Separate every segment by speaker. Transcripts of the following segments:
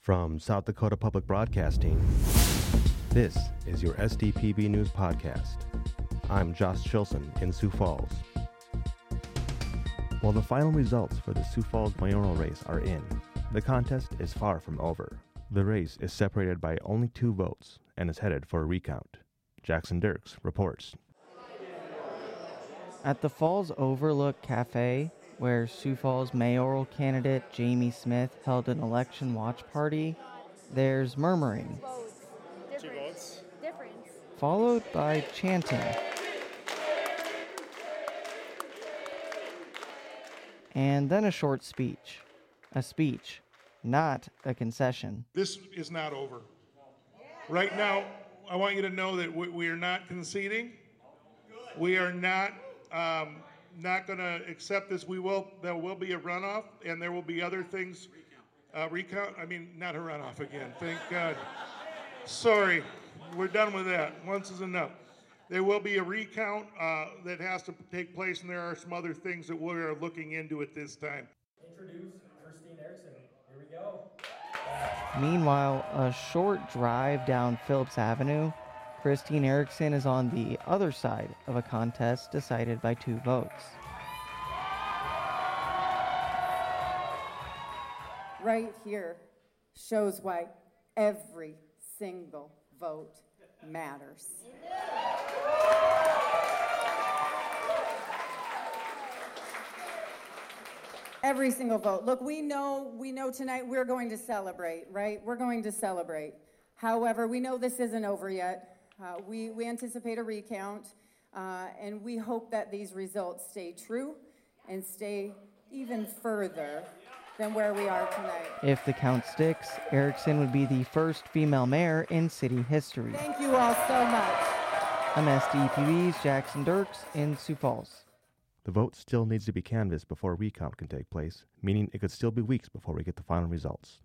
Speaker 1: From South Dakota Public Broadcasting, this is your SDPB News Podcast. I'm Josh Chilson in Sioux Falls. While the final results for the Sioux Falls mayoral race are in, the contest is far from over. The race is separated by only 2 votes and is headed for a recount. Jackson Dirks reports.
Speaker 2: At the Falls Overlook Cafe, where Sioux Falls mayoral candidate Jamie Smith held an election watch party, there's murmuring, followed by chanting, and then a short speech. A speech, not a concession.
Speaker 3: This is not over. Right now, I want you to know that we are not conceding. We are not going to accept this. There will be a runoff, and there will be other things. Recount. I mean, not a runoff again. Thank God. Sorry, we're done with that. Once is enough. There will be a recount that has to take place, and there are some other things that we are looking into at this time.
Speaker 4: Introduce Christine Erickson. Here we go.
Speaker 2: Meanwhile, a short drive down Phillips Avenue, Christine Erickson is on the other side of a contest decided by 2 votes.
Speaker 5: Right here shows why every single vote matters. Every single vote. Look, we know tonight we're going to celebrate, right? We're going to celebrate. However, we know this isn't over yet. We anticipate a recount, and we hope that these results stay true and stay even further than where we are tonight.
Speaker 2: If the count sticks, Erickson would be the first female mayor in city history.
Speaker 5: Thank you all so much.
Speaker 2: I'm SDPB's Jackson Dirks in Sioux Falls.
Speaker 1: The vote still needs to be canvassed before a recount can take place, meaning it could still be weeks before we get the final results.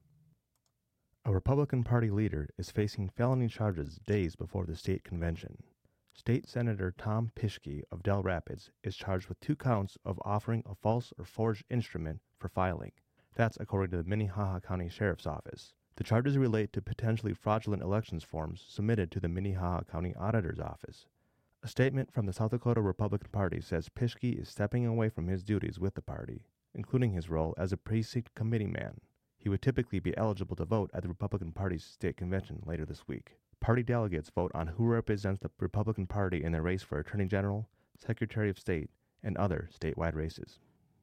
Speaker 1: A Republican Party leader is facing felony charges days before the state convention. State Senator Tom Pischke of Dell Rapids is charged with 2 counts of offering a false or forged instrument for filing. That's according to the Minnehaha County Sheriff's Office. The charges relate to potentially fraudulent elections forms submitted to the Minnehaha County Auditor's Office. A statement from the South Dakota Republican Party says Pischke is stepping away from his duties with the party, including his role as a precinct committee man. He would typically be eligible to vote at the Republican Party's state convention later this week. Party delegates vote on who represents the Republican Party in the race for Attorney General, Secretary of State, and other statewide races.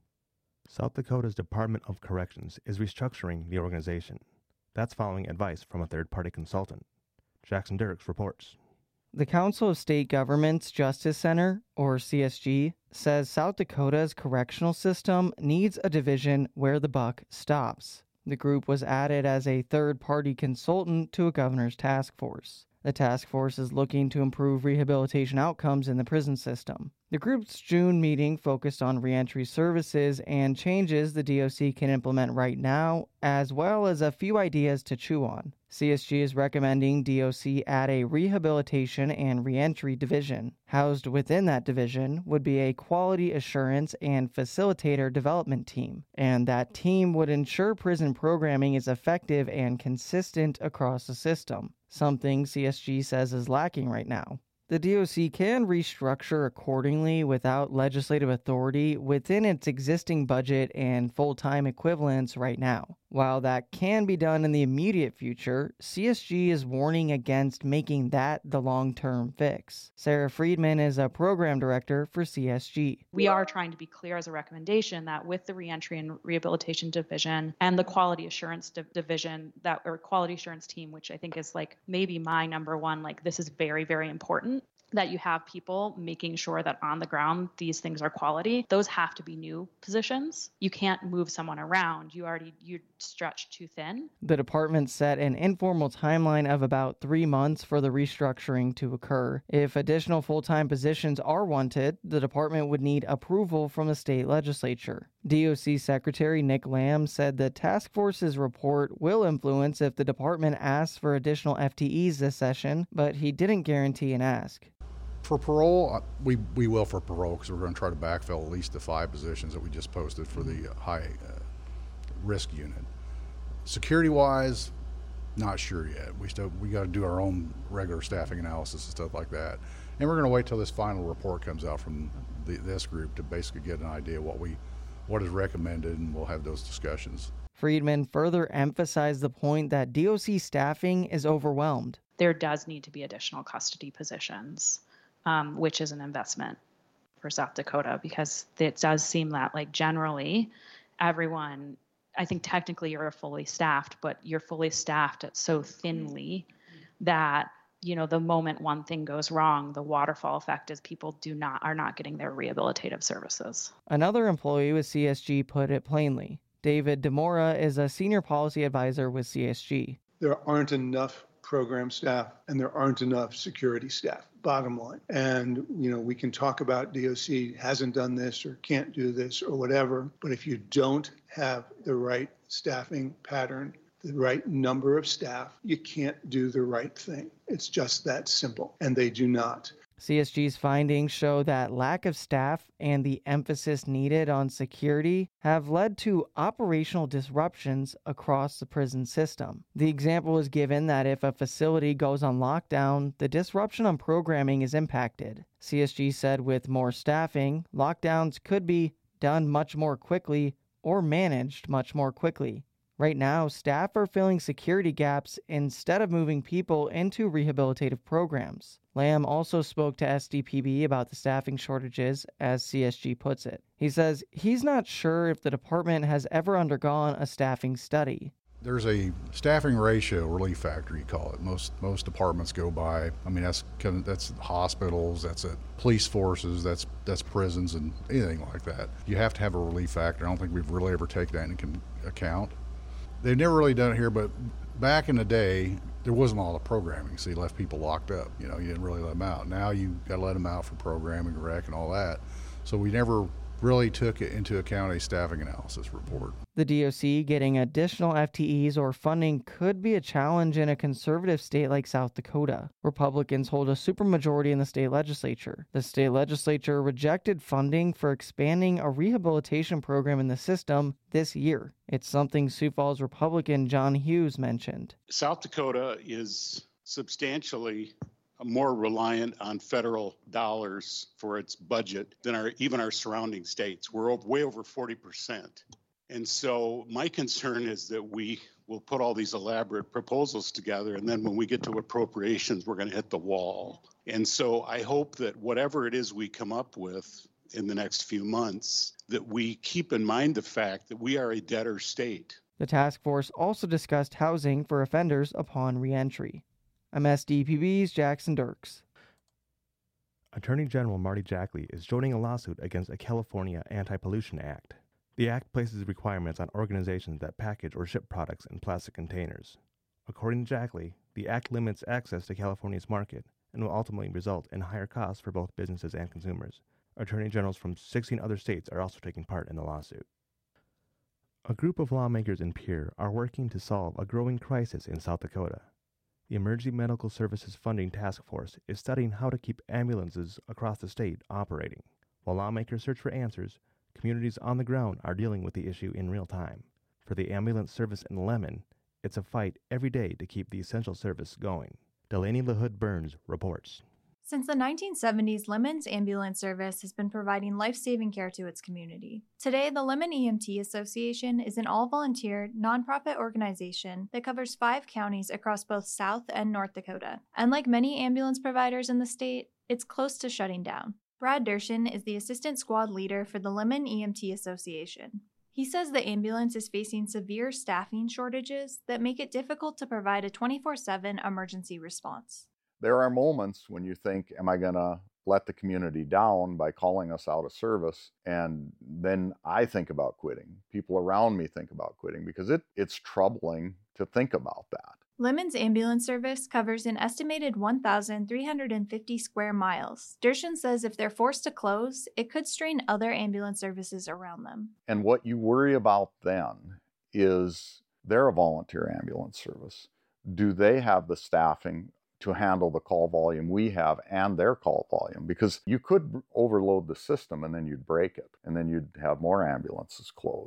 Speaker 1: South Dakota's Department of Corrections is restructuring the organization. That's following advice from a third-party consultant. Jackson Dirks reports.
Speaker 2: The Council of State Governments Justice Center, or CSG, says South Dakota's correctional system needs a division where the buck stops. The group was added as a third-party consultant to a governor's task force. The task force is looking to improve rehabilitation outcomes in the prison system. The group's June meeting focused on reentry services and changes the DOC can implement right now, as well as a few ideas to chew on. CSG is recommending DOC add a rehabilitation and reentry division. Housed within that division would be a quality assurance and facilitator development team, and that team would ensure prison programming is effective and consistent across the system, something CSG says is lacking right now. The DOC can restructure accordingly without legislative authority within its existing budget and full-time equivalents right now. While that can be done in the immediate future, CSG is warning against making that the long-term fix. Sarah Friedman is a program director for CSG.
Speaker 6: We are trying to be clear as a recommendation that with the Reentry and Rehabilitation Division and the Quality Assurance Division, or Quality Assurance Team, which I think is maybe my number one, this is very, very important, that you have people making sure that on the ground these things are quality. Those have to be new positions. You can't move someone around. You're stretched too thin.
Speaker 2: The department set an informal timeline of about 3 months for the restructuring to occur. If additional full-time positions are wanted, the department would need approval from the state legislature. DOC Secretary Nick Lamb said the task force's report will influence if the department asks for additional FTEs this session, but he didn't guarantee an ask.
Speaker 7: For parole, we will for parole because we're going to try to backfill at least the 5 positions that we just posted for the high risk unit. Security-wise, Not sure yet. We got to do our own regular staffing analysis and stuff like that. And we're going to wait till this final report comes out from this group to basically get an idea what is recommended, and we'll have those discussions.
Speaker 2: Friedman further emphasized the point that DOC staffing is overwhelmed.
Speaker 6: There does need to be additional custody positions, which is an investment for South Dakota, because it does seem that, like, generally everyone, I think technically you're fully staffed, but you're fully staffed so thinly that, you know, the moment one thing goes wrong, the waterfall effect is people are not getting their rehabilitative services.
Speaker 2: Another employee with CSG put it plainly. David DeMora is a senior policy advisor with CSG.
Speaker 8: There aren't enough program staff and there aren't enough security staff, bottom line. And, you know, we can talk about DOC hasn't done this or can't do this or whatever, but if you don't have the right staffing pattern, the right number of staff, you can't do the right thing. It's just that simple, and they do not.
Speaker 2: CSG's findings show that lack of staff and the emphasis needed on security have led to operational disruptions across the prison system. The example is given that if a facility goes on lockdown, the disruption on programming is impacted. CSG said with more staffing, lockdowns could be done much more quickly or managed much more quickly. Right now, staff are filling security gaps instead of moving people into rehabilitative programs. Lamb also spoke to SDPB about the staffing shortages, as CSG puts it. He says he's not sure if the department has ever undergone a staffing study.
Speaker 7: There's a staffing ratio, relief factor you call it. Most departments go by. I mean, that's hospitals, that's at police forces, that's prisons and anything like that. You have to have a relief factor. I don't think we've really ever taken that into account. They've never really done it here, but back in the day, there wasn't a lot of programming, so you left people locked up. You know, you didn't really let them out. Now you got to let them out for programming, rec, and all that. So we never really took it into account a staffing analysis report.
Speaker 2: The DOC getting additional FTEs or funding could be a challenge in a conservative state like South Dakota. Republicans hold a supermajority in the state legislature. The state legislature rejected funding for expanding a rehabilitation program in the system this year. It's something Sioux Falls Republican John Hughes mentioned.
Speaker 9: South Dakota is substantially more reliant on federal dollars for its budget than even our surrounding states. We're way over 40%. And so my concern is that we will put all these elaborate proposals together, and then when we get to appropriations, we're going to hit the wall. And so I hope that whatever it is we come up with in the next few months, that we keep in mind the fact that we are a debtor state.
Speaker 2: The task force also discussed housing for offenders upon reentry. I'm SDPB's Jackson Dirks.
Speaker 1: Attorney General Marty Jackley is joining a lawsuit against a California Anti-Pollution Act. The act places requirements on organizations that package or ship products in plastic containers. According to Jackley, the act limits access to California's market and will ultimately result in higher costs for both businesses and consumers. Attorney generals from 16 other states are also taking part in the lawsuit. A group of lawmakers in Pierre are working to solve a growing crisis in South Dakota. The Emergency Medical Services Funding Task Force is studying how to keep ambulances across the state operating. While lawmakers search for answers, communities on the ground are dealing with the issue in real time. For the ambulance service in Lemon, it's a fight every day to keep the essential service going. Delaney LaHood Burns reports.
Speaker 10: Since the 1970s, Lemon's ambulance service has been providing life-saving care to its community. Today, the Lemon EMT Association is an all-volunteer, nonprofit organization that covers 5 counties across both South and North Dakota. And like many ambulance providers in the state, it's close to shutting down. Brad Dershin is the assistant squad leader for the Lemon EMT Association. He says the ambulance is facing severe staffing shortages that make it difficult to provide a 24/7 emergency response.
Speaker 11: There are moments when you think, am I going to let the community down by calling us out of service? And then I think about quitting. People around me think about quitting because it's troubling to think about that.
Speaker 10: Lemon's ambulance service covers an estimated 1,350 square miles. Dershin says if they're forced to close, it could strain other ambulance services around them.
Speaker 11: And what you worry about then is they're a volunteer ambulance service. Do they have the staffing to handle the call volume we have and their call volume? Because you could overload the system and then you'd break it and then you'd have more ambulances close.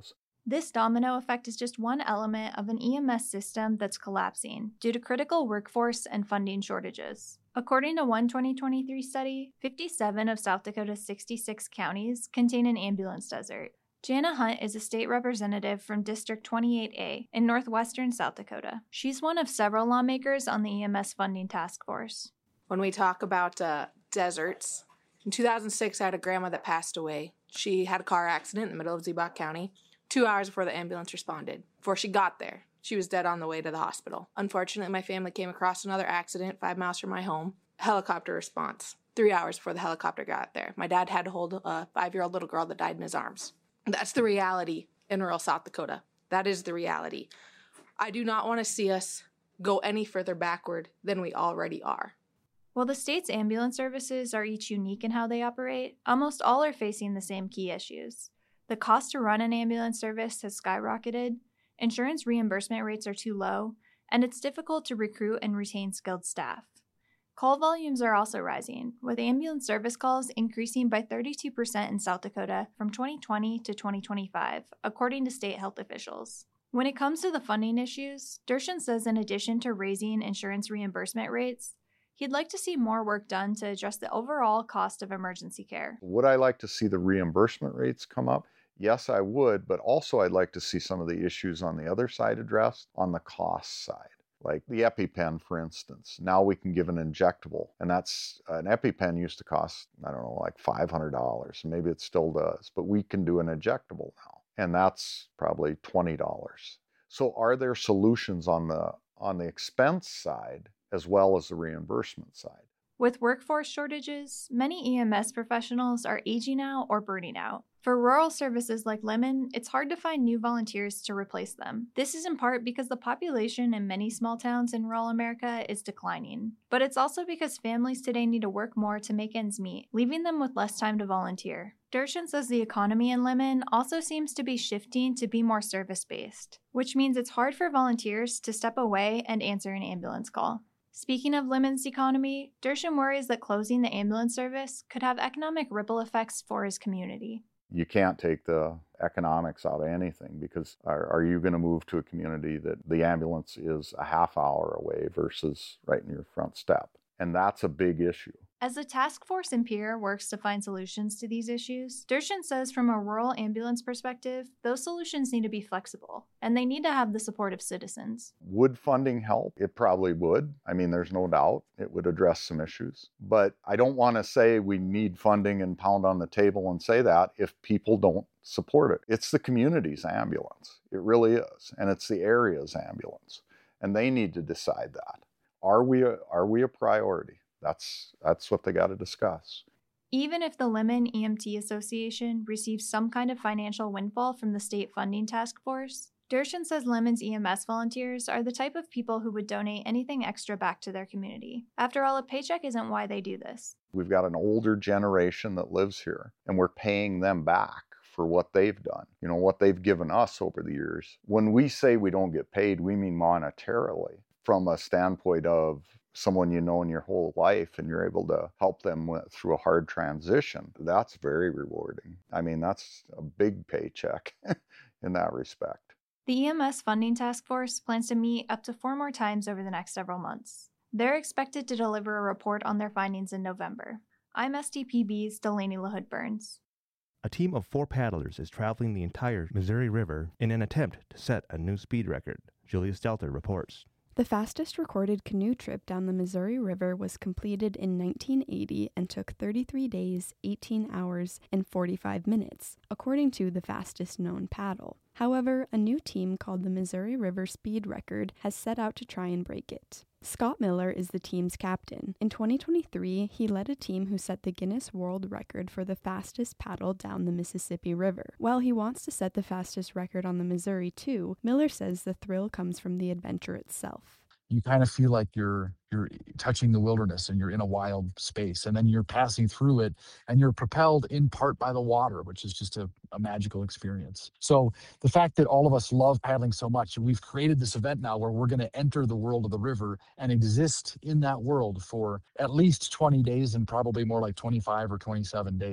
Speaker 10: This domino effect is just one element of an EMS system that's collapsing due to critical workforce and funding shortages. According to one 2023 study, 57 of South Dakota's 66 counties contain an ambulance desert. Jana Hunt is a state representative from District 28A in northwestern South Dakota. She's one of several lawmakers on the EMS funding task force.
Speaker 12: When we talk about deserts, in 2006, I had a grandma that passed away. She had a car accident in the middle of Ziebach County 2 hours before the ambulance responded. Before she got there, she was dead on the way to the hospital. Unfortunately, my family came across another accident 5 miles from my home. Helicopter response. 3 hours before the helicopter got there. My dad had to hold a 5-year-old little girl that died in his arms. That's the reality in rural South Dakota. That is the reality. I do not want to see us go any further backward than we already are.
Speaker 10: While the state's ambulance services are each unique in how they operate, almost all are facing the same key issues. The cost to run an ambulance service has skyrocketed, insurance reimbursement rates are too low, and it's difficult to recruit and retain skilled staff. Call volumes are also rising, with ambulance service calls increasing by 32% in South Dakota from 2020 to 2025, according to state health officials. When it comes to the funding issues, Dershan says in addition to raising insurance reimbursement rates, he'd like to see more work done to address the overall cost of emergency care.
Speaker 11: Would I like to see the reimbursement rates come up? Yes, I would, but also I'd like to see some of the issues on the other side addressed on the cost side. Like the EpiPen, for instance. Now we can give an injectable, and that's an EpiPen used to cost, I don't know, like $500. Maybe it still does, but we can do an injectable now, and that's probably $20. So are there solutions on the expense side as well as the reimbursement side?
Speaker 10: With workforce shortages, many EMS professionals are aging out or burning out. For rural services like Lemon, it's hard to find new volunteers to replace them. This is in part because the population in many small towns in rural America is declining. But it's also because families today need to work more to make ends meet, leaving them with less time to volunteer. Dershan says the economy in Lemon also seems to be shifting to be more service-based, which means it's hard for volunteers to step away and answer an ambulance call. Speaking of Lemon's economy, Dershan worries that closing the ambulance service could have economic ripple effects for his community.
Speaker 11: You can't take the economics out of anything, because are you going to move to a community that the ambulance is a half hour away versus right in your front step? And that's a big issue.
Speaker 10: As the task force in Pierre works to find solutions to these issues, Dershan says from a rural ambulance perspective, those solutions need to be flexible, and they need to have the support of citizens.
Speaker 11: Would funding help? It probably would. I mean, there's no doubt it would address some issues. But I don't want to say we need funding and pound on the table and say that if people don't support it. It's the community's ambulance. It really is. And it's the area's ambulance. And they need to decide that. Are we a priority? That's what they got to discuss.
Speaker 10: Even if the Lemon EMT Association receives some kind of financial windfall from the state funding task force, Dershan says Lemon's EMS volunteers are the type of people who would donate anything extra back to their community. After all, a paycheck isn't why they do this.
Speaker 11: We've got an older generation that lives here, and we're paying them back for what they've done, what they've given us over the years. When we say we don't get paid, we mean monetarily, from a standpoint of someone you know in your whole life and you're able to help them through a hard transition. That's very rewarding. I mean, that's a big paycheck in that respect.
Speaker 10: The EMS Funding Task Force plans to meet up to 4 more times over the next several months. They're expected to deliver a report on their findings in November. I'm STPB's Delaney LaHood Burns.
Speaker 1: A team of 4 paddlers is traveling the entire Missouri River in an attempt to set a new speed record. Julia Stelter reports.
Speaker 13: The fastest recorded canoe trip down the Missouri River was completed in 1980 and took 33 days, 18 hours, and 45 minutes, according to the fastest known paddle. However, a new team called the Missouri River Speed Record has set out to try and break it. Scott Miller is the team's captain. In 2023, he led a team who set the Guinness World Record for the fastest paddle down the Mississippi River. While he wants to set the fastest record on the Missouri too, Miller says the thrill comes from the adventure itself.
Speaker 14: You kind of feel like you're touching the wilderness and you're in a wild space, and then you're passing through it and you're propelled in part by the water, which is just a magical experience. So the fact that all of us love paddling so much, and we've created this event now where we're going to enter the world of the river and exist in that world for at least 20 days and probably more like 25 or 27 days.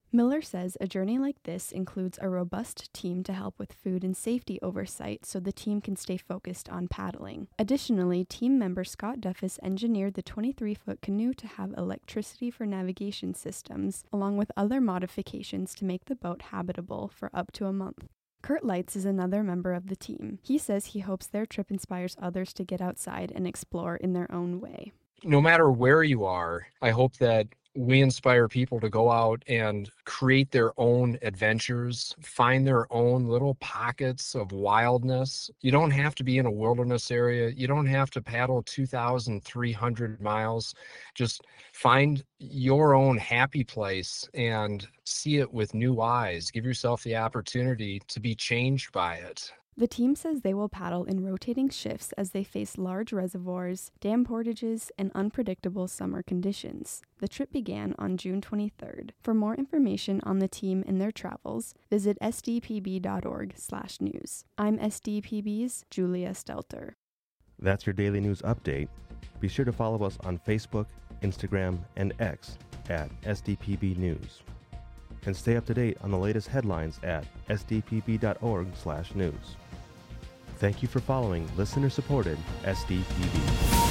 Speaker 13: Miller says a journey like this includes a robust team to help with food and safety oversight so the team can stay focused on paddling. Additionally, team member Scott Duffus engineered the 23-foot canoe to have electricity for navigation systems, along with other modifications to make the boat habitable for up to a month. Kurt Leitz is another member of the team. He says he hopes their trip inspires others to get outside and explore in their own way.
Speaker 15: No matter where you are, I hope that we inspire people to go out and create their own adventures, find their own little pockets of wildness. You don't have to be in a wilderness area. You don't have to paddle 2,300 miles. Just find your own happy place and see it with new eyes. Give yourself the opportunity to be changed by it.
Speaker 13: The team says they will paddle in rotating shifts as they face large reservoirs, dam portages, and unpredictable summer conditions. The trip began on June 23rd. For more information on the team and their travels, visit sdpb.org/news. I'm SDPB's Julia Stelter.
Speaker 1: That's your daily news update. Be sure to follow us on Facebook, Instagram, and X at SDPB News. And stay up to date on the latest headlines at sdpb.org/news. Thank you for following listener-supported SDPB.